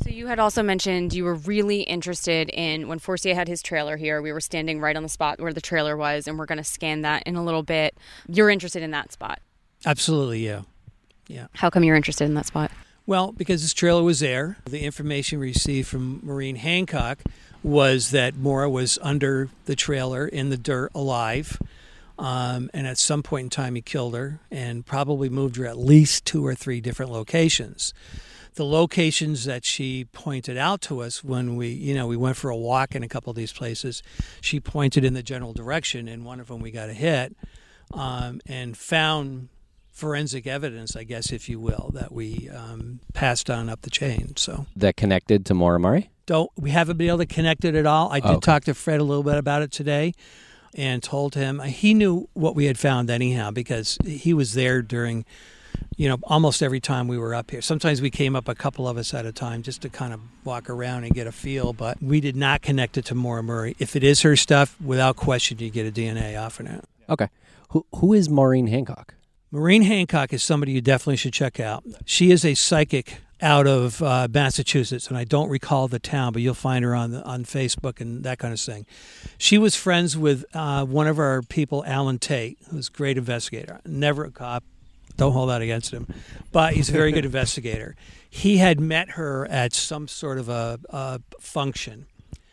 So you had also mentioned you were really interested in when Forcier had his trailer here. We were standing right on the spot where the trailer was, and we're going to scan that in a little bit. You're interested in that spot. Absolutely, yeah. Yeah. How come you're interested in that spot? Well, because this trailer was there. The information we received from Maureen Hancock was that Maura was under the trailer in the dirt alive. Um, and at some point in time, he killed her and probably moved her at least two or three different locations. The locations that she pointed out to us when we, you know, we went for a walk in a couple of these places, she pointed in the general direction, and one of them we got a hit um, and found forensic evidence, I guess, if you will, that we um, passed on up the chain. So That connected to Maura Murray? don't we haven't been able to connect it at all. I did Oh, okay. talk to Fred a little bit about it today and told him he knew what we had found anyhow because he was there during, you know, almost every time we were up here. Sometimes we came up a couple of us at a time just to kind of walk around and get a feel, but we did not connect it to Maura Murray. If it is her stuff, without question, you get a D N A off of it. Okay. Who Who is Maureen Hancock? Maureen Hancock is somebody you definitely should check out. She is a psychic out of uh, Massachusetts, and I don't recall the town, but you'll find her on the, on Facebook and that kind of thing. She was friends with uh, one of our people, Alan Tate, who's a great investigator. Never a cop. Don't hold that against him. But he's a very good investigator. He had met her at some sort of a, a function,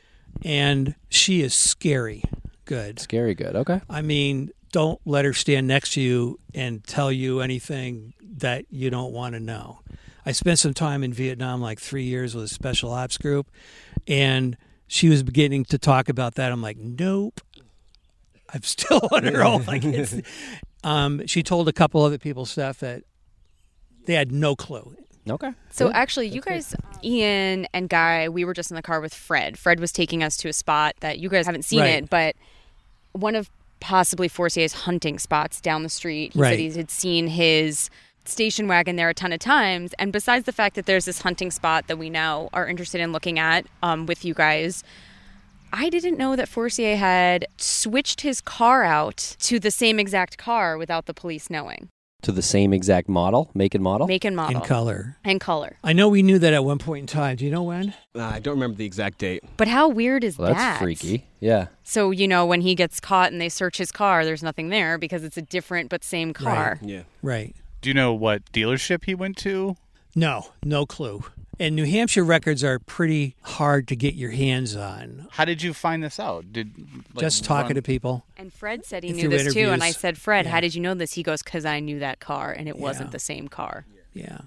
and she is scary good. Scary good. Okay. I mean, don't let her stand next to you and tell you anything that you don't want to know. I spent some time in Vietnam, like three years with a special ops group, and she was beginning to talk about that. I'm like, nope. I'm still on her own. Like it's, um, she told a couple other people stuff that they had no clue. Okay. So Good. actually, you guys, Ian and Guy, we were just in the car with Fred. Fred was taking us to a spot that you guys haven't seen Right. it, but one of possibly Forcier's hunting spots down the street. He Right. said he had seen his station wagon there a ton of times. And besides the fact that there's this hunting spot that we now are interested in looking at um, with you guys, I didn't know that Forcier had switched his car out to the same exact car without the police knowing. To the same exact model, make and model? Make and model. In color. And color. I know we knew that at one point in time. Do you know when? Uh, I don't remember the exact date. But how weird is Well, that's that? freaky. Yeah. So, you know, when he gets caught and they search his car, there's nothing there because it's a different but same car. Yeah. Right. Do you know what dealership he went to? No, no clue. And New Hampshire records are pretty hard to get your hands on. How did you find this out? Did like, Just talking run- to people. And Fred said he Through knew this too. And I interviews. said, Fred, Yeah. how did you know this? He goes, because I knew that car and it Yeah. wasn't the same car. Yeah.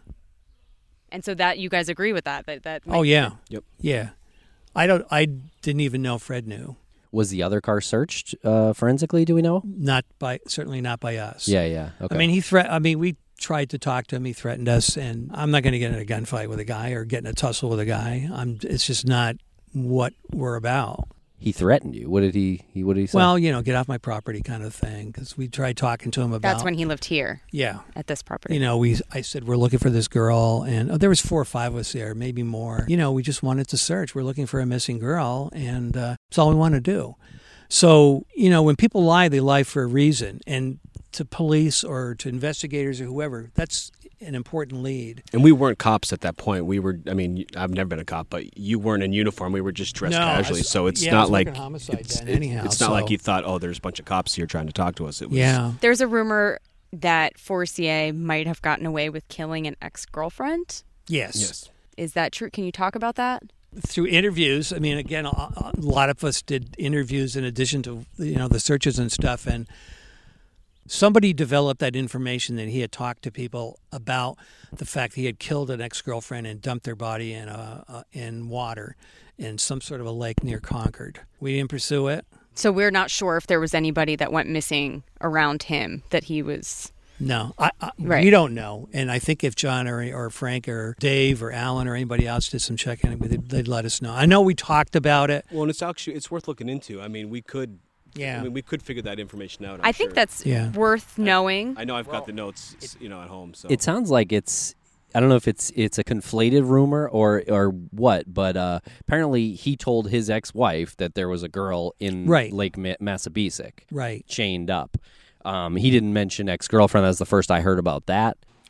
And so that you guys agree with that? That, that Oh, yeah. Yep. Yeah. I don't. I didn't even know Fred knew. Was the other car searched uh, forensically, do we know? Not by, certainly not by us. Yeah, yeah. Okay. I mean, he threat. I mean, we tried to talk to him. He threatened us, and I'm not going to get in a gunfight with a guy or get in a tussle with a guy. I'm. It's just not what we're about. he threatened you. What did he, he what did he say? Well, you know, get off my property kind of thing. Because we tried talking to him about. That's when he lived here Yeah. at this property. You know, we. I said we're looking for this girl, and oh, there was four or five of us there, maybe more. You know, we just wanted to search. We're looking for a missing girl, and uh, that's all we want to do. So, you know, when people lie, they lie for a reason, and to police or to investigators or whoever, that's an important lead. And we weren't cops at that point. We were, I mean, I've never been a cop, but you weren't in uniform. We were just dressed No, I casually. was- So it's yeah, I not was like, working homicide it's, then it- anyhow, it's not so- like you thought, oh, there's a bunch of cops here trying to talk to us. It was, Yeah. There's a rumor that Forcier might have gotten away with killing an ex-girlfriend. Yes. Yes. Is that true? Can you talk about that? Through interviews, I mean, again, a, a lot of us did interviews in addition to, you know, the searches and stuff, and somebody developed that information that he had talked to people about the fact he had killed an ex-girlfriend and dumped their body in a, a in water in some sort of a lake near Concord. We didn't pursue it. So we're not sure if there was anybody that went missing around him that he was... No, I, I, Right. we don't know. And I think if John or, or Frank or Dave or Alan or anybody else did some checking, they'd, they'd let us know. I know we talked about it. Well, and it's actually, it's worth looking into. I mean, we could, Yeah. I mean, we could figure that information out. I'm I think sure. that's Yeah. worth knowing. I know I've got the notes, you know, at home. So It sounds like it's I don't know if it's it's a conflated rumor or or what, but uh, apparently he told his ex-wife that there was a girl in Right. Lake Ma- Massabesic Right. chained up. Um, he didn't mention ex-girlfriend. That's the first I heard about that.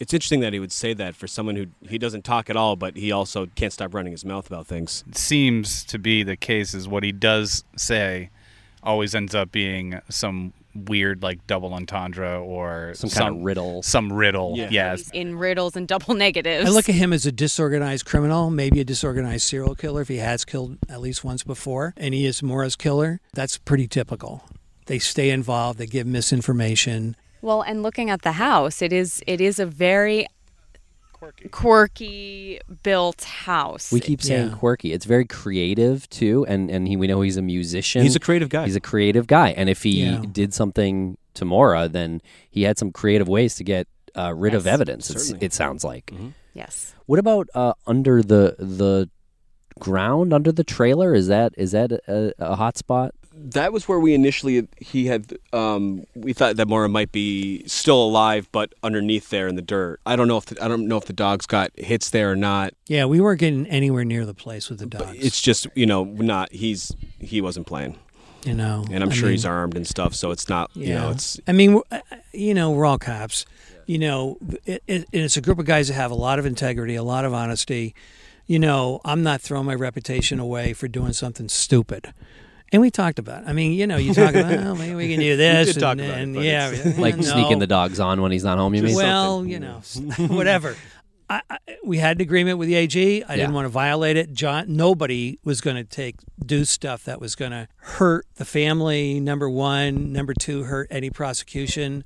It's interesting that he would say that for someone who he doesn't talk at all, but he also can't stop running his mouth about things. It seems to be the case is what he does say always ends up being some weird like double entendre or Some kind of riddle. Some riddle, Yeah. yes. In riddles and double negatives. I look at him as a disorganized criminal, maybe a disorganized serial killer if he has killed at least once before, and he is Mora's killer. That's pretty typical. They stay involved, they give misinformation. Well, and looking at the house, it is it is a very Quirky. quirky built house. We keep saying Yeah. quirky. It's very creative too, and and he, we know he's a musician. He's a creative guy. He's a creative guy, and if he Yeah. did something to Mora, then he had some creative ways to get uh, rid of Yes. evidence. It's, Certainly. it sounds like. Yes. What about uh, under the the ground, under the trailer? Is that is that a, a hot spot? That was where we initially he had um, we thought that Mora might be still alive, but underneath there in the dirt. I don't know if the, I don't know if the dogs got hits there or not. Yeah, we weren't getting anywhere near the place with the But dogs. it's just you know not he's he wasn't playing, you know, and I'm I sure mean, he's armed and stuff. So it's not you know it's I mean, we're- uh, you know, we're all cops. You know, it, it, it's a group of guys that have a lot of integrity, a lot of honesty. You know, I'm not throwing my reputation away for doing something stupid. And we talked about it. I mean, you know, you talk about, well, maybe we can do this. did and, talk about it, and but yeah. it's- Like no. sneaking the dogs on when he's not home, you mean? Well, you know, whatever. I, I, we had an agreement with the A G. I didn't Yeah. want to violate it. John, nobody was going to take do stuff that was going to hurt the family. Number one, number two, hurt any prosecution,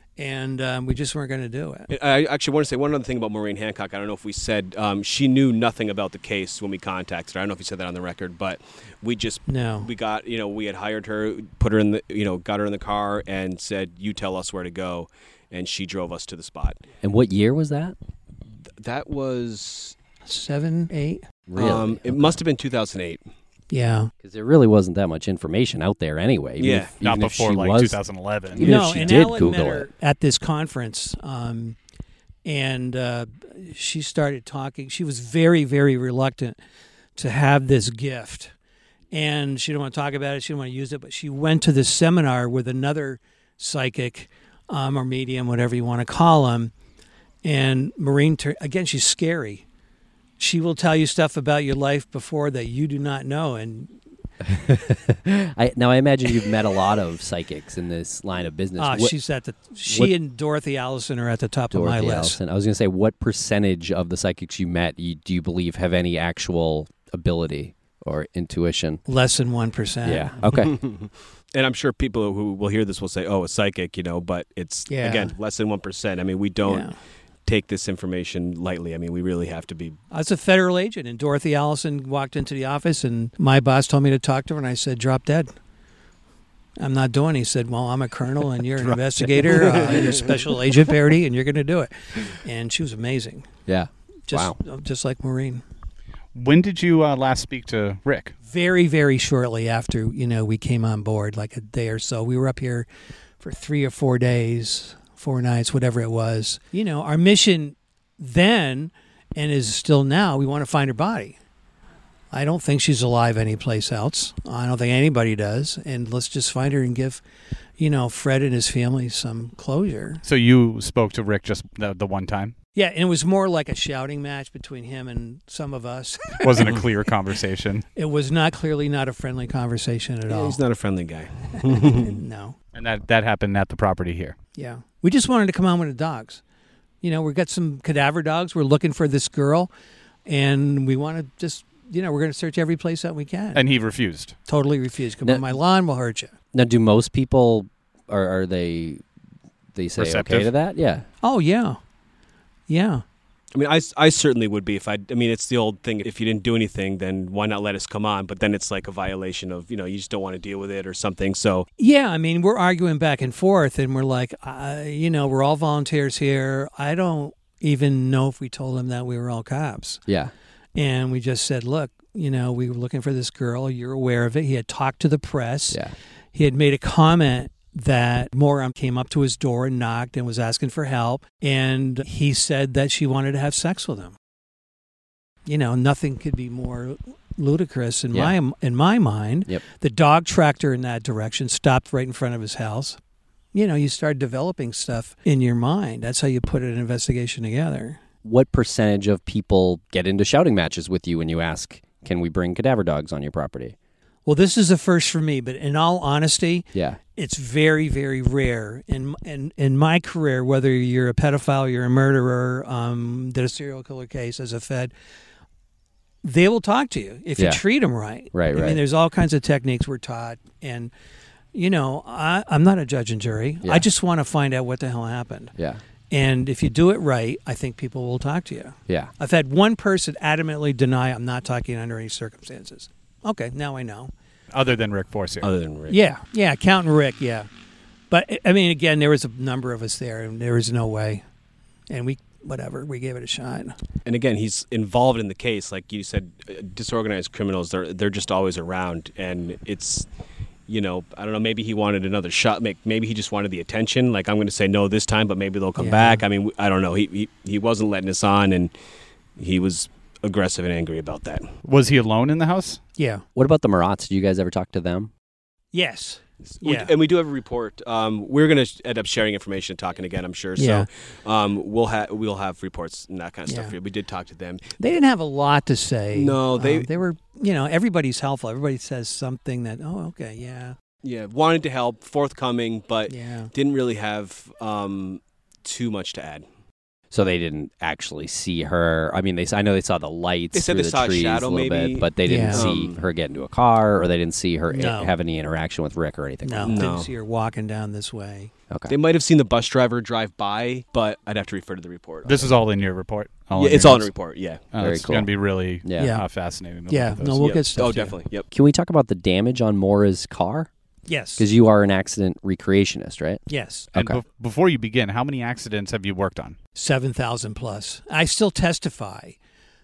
and um, we just weren't going to do it. I actually want to say one other thing about Maureen Hancock. I don't know if we said um, she knew nothing about the case when we contacted her. I don't know if you said that on the record, but we just No. we got you know we had hired her, put her in the you know got her in the car and said you tell us where to go, and she drove us to the spot. And what year was that? That was Seven, eight, Really? um, it must have been two thousand eight. yeah. Because there really wasn't that much information out there anyway. Even Yeah. if, Not even if before she like was, two thousand eleven. Even no, if she and did Alan Google met her it. at this conference, um, and uh, she started talking. She was very, very reluctant to have this gift, and she didn't want to talk about it. She didn't want to use it, but she went to this seminar with another psychic um, or medium, whatever you want to call him. And Maureen, tur- again, she's scary. She will tell you stuff about your life before that you do not know, and I, now I imagine you've met a lot of psychics in this line of business. ah, What- she's at the. She what- and Dorothy Allison are at the top Dorothy of my list. Allison. I was going to say, what percentage of the psychics you met you, do you believe have any actual ability or intuition? Less than one percent. Yeah. Okay. And I'm sure people who will hear this will say, "Oh, a psychic," you know, but it's Yeah. again less than one percent. I mean, we don't Yeah. take this information lightly. I mean, we really have to be. I was a federal agent, and Dorothy Allison walked into the office, and my boss told me to talk to her, and I said, "Drop dead." I'm not doing it. He said, "Well, I'm a colonel, and you're an investigator. Uh, you're a special agent, Parody, and you're going to do it." And she was amazing, Yeah. just Wow. just like Maureen. When did you uh, last speak to Rick? Very, very shortly after you know we came on board, like a day or so. We were up here for three or four days, four nights, whatever it was. You know, our mission then and is still now. We want to find her body. I don't think she's alive anyplace else. I don't think anybody does. And let's just find her and give, you know, Fred and his family some closure. So you spoke to Rick just the, the one time? Yeah, and it was more like a shouting match between him and some of us. Wasn't a clear conversation. It was not clearly not a friendly conversation at Yeah, all. he's not a friendly guy. No. And that, that happened at the property here. Yeah. We just wanted to come on with the dogs. You know, we've got some cadaver dogs. We're looking for this girl, and we want to just, you know, we're going to search every place that we can. And he refused. Totally refuse. Come No. on my lawn, we'll hurt you. Now, do most people are, are they they say Receptive? okay to that? Yeah. Oh, yeah. Yeah. I mean, I, I certainly would be if I. I mean, it's the old thing. If you didn't do anything, then why not let us come on? But then it's like a violation of you know you just don't want to deal with it or something. So Yeah, I mean, we're arguing back and forth, and we're like, uh, you know, we're all volunteers here. I don't even know if we told him that we were all cops. Yeah. And we just said, look, you know, we were looking for this girl. You're aware of it. He had talked to the press. Yeah. He had made a comment that Moram came up to his door and knocked and was asking for help. And he said that she wanted to have sex with him. You know, nothing could be more ludicrous in Yeah. my in my mind. Yep. The dog tracked her in that direction, stopped right in front of his house. you know, you start developing stuff in your mind. That's how you put an investigation together. What percentage of people get into shouting matches with you when you ask, can we bring cadaver dogs on your property? Well, this is a first for me, but in all honesty, Yeah. it's very, very rare. In, in in my career, whether you're a pedophile, you're a murderer, um, did a serial killer case as a Fed, they will talk to you if Yeah. you treat them right. Right, I right. mean, there's all kinds of techniques we're taught, and you know, I, I'm not a judge and jury. Yeah. I just want to find out what the hell happened. Yeah. And if you do it right, I think people will talk to you. Yeah. I've had one person adamantly deny I'm not talking under any circumstances. Okay, now I know. Other than Rick Forcier. Other than Rick. Yeah, yeah, Accountant Rick, yeah. But, I mean, again, there was a number of us there, and there was no way. And we, whatever, we gave it a shot. And again, he's involved in the case. Like you said, uh, disorganized criminals, they're, they're just always around. And it's, you know, I don't know, maybe he wanted another shot. Maybe he just wanted the attention. Like, I'm going to say no this time, but maybe they'll come Yeah. back. I mean, I don't know. He, he, he wasn't letting us on, and he was aggressive and angry about that. Was he alone in the house? Yeah. What about the Marats? Do you guys ever talk to them? Yes. We- Yeah. and we do have a report. Um, we're going to end up sharing information, talking again, I'm sure. Yeah. So um, we'll have we'll have reports and that kind of Yeah. stuff for you. We did talk to them. They didn't have a lot to say. No, they- Um, they were, you know, everybody's helpful. Everybody says something that, oh, okay, yeah, Yeah, wanted to help, forthcoming, but yeah. didn't really have um, too much to add. So they didn't actually see her. I mean, they I know they saw the lights They said through they the saw a trees shadow, a little maybe. bit, but they didn't Yeah. see Um, her get into a car, or they didn't see her No. have any interaction with Rick or anything. No, like No. didn't see her walking down this way. that. Okay. They might have seen the bus driver drive by, but I'd have to refer to the report. This is all in your report? yeah, in it's your all in the notes? report, yeah. Oh, Very it's cool. going to be really Yeah. Yeah. uh, fascinating. To Yeah, look at no, those. we'll Yep. get stuff Oh, to you. definitely, yep. Can we talk about the damage on Mora's car? Yes. Because you are an accident recreationist, right? Yes. And Okay. bef- before you begin, how many accidents have you worked on? seven thousand plus. I still testify.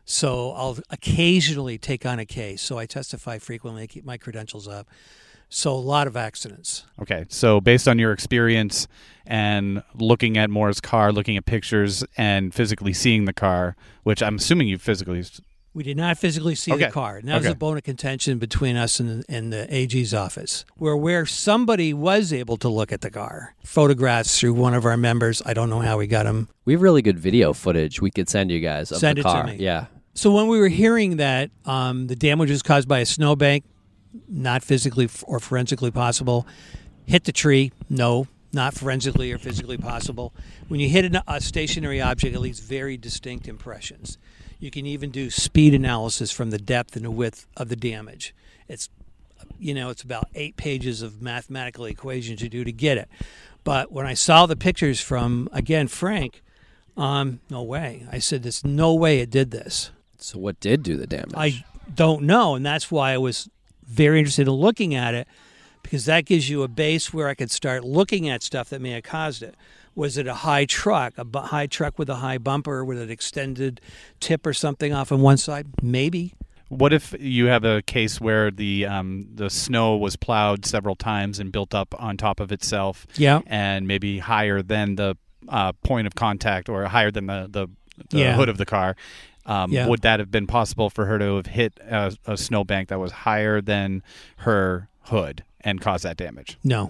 So I'll occasionally take on a case. So I testify frequently, keep my credentials up. So a lot of accidents. Okay, so based on your experience and looking at Moore's car, looking at pictures, and physically seeing the car, which I'm assuming you physically. We did not physically see Okay. the car. And that was Okay. a bone of contention between us and, and the A G's office, where where somebody was able to look at the car. Photographs through one of our members. I don't know how we got them. We have really good video footage we could send you guys of Send the it to car. me. Yeah. So when we were hearing that um, the damage was caused by a snowbank, not physically f- or forensically possible. Hit the tree, no, not forensically or physically possible. When you hit an, a stationary object, it leaves very distinct impressions. You can even do speed analysis from the depth and the width of the damage. It's, you know, it's about eight pages of mathematical equations you do to get it. But when I saw the pictures from, again, Frank, um, no way. I said, there's no way it did this. So what did do the damage? I don't know, and that's why I was very interested in looking at it, because that gives you a base where I could start looking at stuff that may have caused it. Was it a high truck, a bu- high truck with a high bumper with an extended tip or something off on one side? Maybe. What if you have a case where the um, the snow was plowed several times and built up on top of itself, Yeah. and maybe higher than the uh, point of contact or higher than the, the, the Yeah. hood of the car? Um, Yeah. Would that have been possible for her to have hit a, a snowbank that was higher than her hood and cause that damage? No.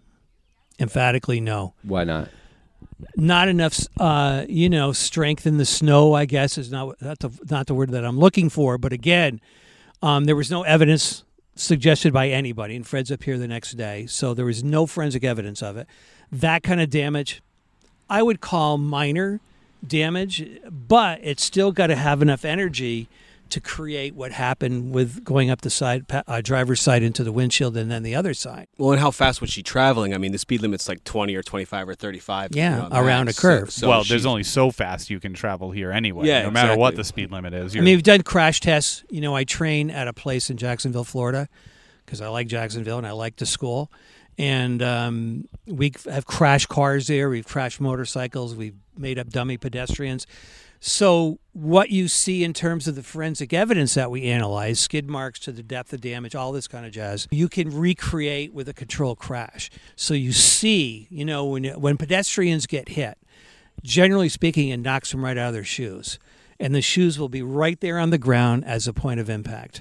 Emphatically no. Why not? Not enough, uh, you know, strength in the snow, I guess, is not, not, the, not the word that I'm looking for. But again, um, there was no evidence suggested by anybody, and Fred's up here the next day, so there was no forensic evidence of it. That kind of damage, I would call minor damage, but it's still got to have enough energy to create what happened with going up the side, pa- uh, driver's side into the windshield and then the other side. Well, and how fast was she traveling? I mean, the speed limit's like twenty or twenty-five or thirty-five. Yeah, you know, around max. a curve. So, so well, she's- there's only so fast you can travel here anyway, Yeah, no matter what exactly. the speed limit is. I You're- mean, we've done crash tests. You know, I train at a place in Jacksonville, Florida, because I like Jacksonville and I like the school. And um, we have crashed cars there. We've crashed motorcycles. We've made up dummy pedestrians. So what you see in terms of the forensic evidence that we analyze, skid marks to the depth of damage, all this kind of jazz, you can recreate with a controlled crash. So you see, you know, when when pedestrians get hit, generally speaking, it knocks them right out of their shoes. And the shoes will be right there on the ground as a point of impact.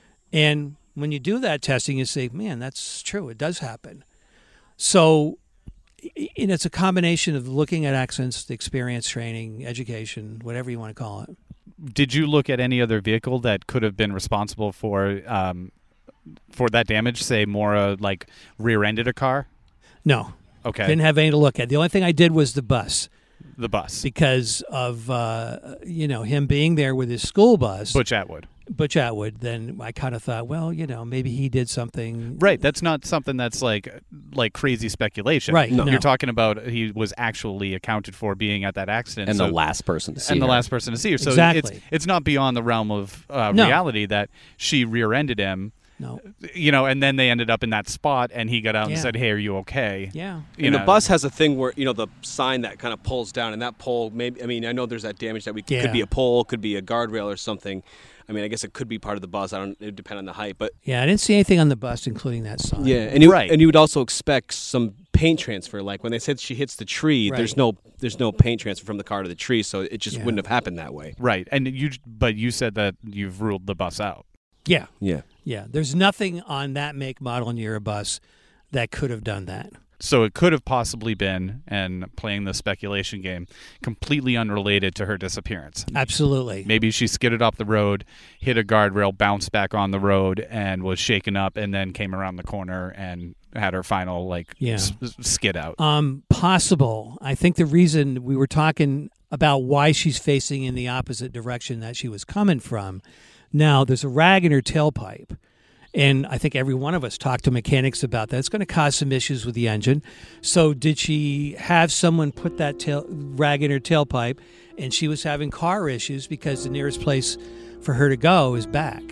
And when you do that testing, you say, man, that's true. It does happen. So and it's a combination of looking at accidents, the experience, training, education, whatever you want to call it. Did you look at any other vehicle that could have been responsible for um, for that damage? Say, Maura like rear-ended a car. No. Okay. Didn't have any to look at. The only thing I did was the bus. The bus. Because of, uh, you know, him being there with his school bus. Butch Atwood. Butch Atwood. Then I kind of thought, well, you know, maybe he did something. Right. That's not something that's like like crazy speculation. Right. No. You're talking about he was actually accounted for being at that accident. And so, the last person to see And her. the last person to see her. So Exactly. it's, it's not beyond the realm of uh, No. reality that she rear-ended him. No. You know, and then they ended up in that spot, and he got out Yeah. and said, "Hey, are you okay?" Yeah. You and know? the bus has a thing where, you know, the sign that kind of pulls down, and that pole, maybe, I mean, I know there's that damage that we Yeah. could be a pole, could be a guardrail or something. I mean, I guess it could be part of the bus. I don't, it would depend on the height, but Yeah, I didn't see anything on the bus, including that sign. yeah. And you, Right. and you would also expect some paint transfer. Like when they said she hits the tree, Right. there's no, there's no paint transfer from the car to the tree, so it just Yeah. wouldn't have happened that way. Right. And you, but you said that you've ruled the bus out. Yeah. Yeah. Yeah. There's nothing on that make, model, and year of bus that could have done that. So it could have possibly been, and playing the speculation game, completely unrelated to her disappearance. Absolutely. Maybe she skidded off the road, hit a guardrail, bounced back on the road, and was shaken up, and then came around the corner and had her final like Yeah. s- skid out. Um, possible. I think the reason we were talking about why she's facing in the opposite direction that she was coming from. Now, there's a rag in her tailpipe, and I think every one of us talked to mechanics about that. It's going to cause some issues with the engine. So did she have someone put that tail, rag in her tailpipe, and she was having car issues because the nearest place for her to go is back?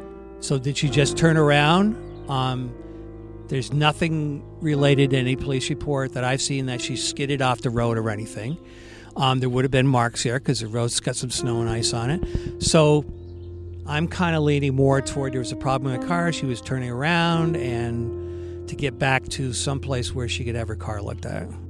So did she just turn around? Um, there's nothing related to any police report that I've seen that she skidded off the road or anything. Um, there would have been marks here because the road's got some snow and ice on it. So I'm kind of leaning more toward there was a problem with the car. She was turning around and to get back to some place where she could have her car looked at.